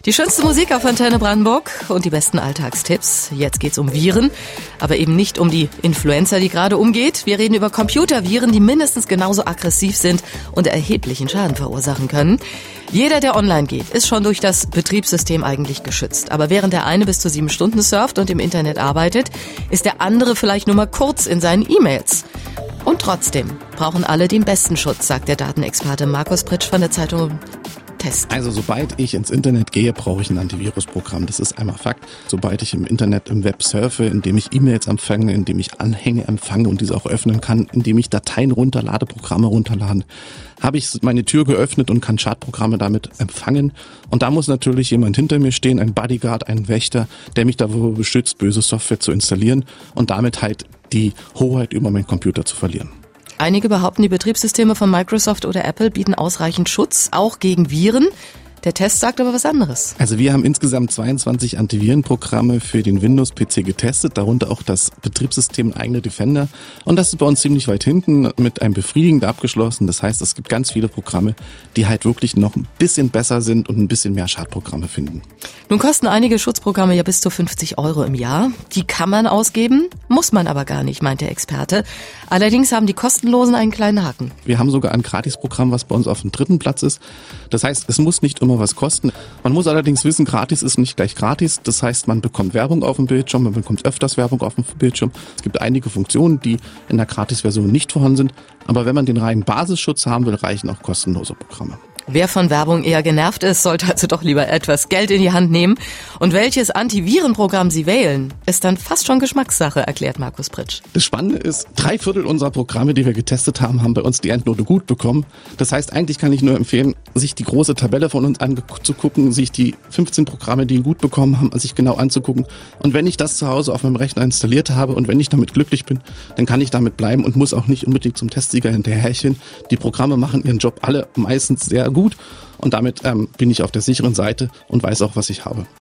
Die schönste Musik auf Antenne Brandenburg und die besten Alltagstipps. Jetzt geht's um Viren, aber eben nicht um die Influenza, die gerade umgeht. Wir reden über Computerviren, die mindestens genauso aggressiv sind und erheblichen Schaden verursachen können. Jeder, der online geht, ist schon durch das Betriebssystem eigentlich geschützt. Aber während der eine bis zu 7 Stunden surft und im Internet arbeitet, ist der andere vielleicht nur mal kurz in seinen E-Mails. Und trotzdem brauchen alle den besten Schutz, sagt der Datenexperte Markus Pritsch von der Zeitung Test. Also sobald ich ins Internet gehe, brauche ich ein Antivirusprogramm. Das ist einmal Fakt. Sobald ich im Internet, im Web surfe, indem ich E-Mails empfange, indem ich Anhänge empfange und diese auch öffnen kann, indem ich Dateien runterlade, Programme runterladen, habe ich meine Tür geöffnet und kann Schadprogramme damit empfangen. Und da muss natürlich jemand hinter mir stehen, ein Bodyguard, ein Wächter, der mich davor beschützt, böse Software zu installieren und damit halt die Hoheit über meinen Computer zu verlieren. Einige behaupten, die Betriebssysteme von Microsoft oder Apple bieten ausreichend Schutz, auch gegen Viren. Der Test sagt aber was anderes. Also wir haben insgesamt 22 Antivirenprogramme für den Windows-PC getestet, darunter auch das Betriebssystem eigene Defender. Und das ist bei uns ziemlich weit hinten mit einem befriedigend abgeschlossen. Das heißt, es gibt ganz viele Programme, die halt wirklich noch ein bisschen besser sind und ein bisschen mehr Schadprogramme finden. Nun kosten einige Schutzprogramme ja bis zu 50 € im Jahr. Die kann man ausgeben, muss man aber gar nicht, meint der Experte. Allerdings haben die kostenlosen einen kleinen Haken. Wir haben sogar ein Gratisprogramm, was bei uns auf dem 3. Platz ist. Das heißt, es muss nicht immer was kosten. Man muss allerdings wissen, gratis ist nicht gleich gratis. Das heißt, man bekommt Werbung auf dem Bildschirm, man bekommt öfters Werbung auf dem Bildschirm. Es gibt einige Funktionen, die in der Gratis-Version nicht vorhanden sind. Aber wenn man den reinen Basisschutz haben will, reichen auch kostenlose Programme. Wer von Werbung eher genervt ist, sollte also doch lieber etwas Geld in die Hand nehmen. Und welches Antivirenprogramm Sie wählen, ist dann fast schon Geschmackssache, erklärt Markus Pritsch. Das Spannende ist, 3/4 unserer Programme, die wir getestet haben, haben bei uns die Endnote gut bekommen. Das heißt, eigentlich kann ich nur empfehlen, sich die große Tabelle von uns anzugucken, sich die 15 Programme, die gut bekommen haben, sich genau anzugucken. Und wenn ich das zu Hause auf meinem Rechner installiert habe und wenn ich damit glücklich bin, dann kann ich damit bleiben und muss auch nicht unbedingt zum Testsieger hinterherchen. Die Programme machen ihren Job alle meistens sehr gut und damit bin ich auf der sicheren Seite und weiß auch, was ich habe.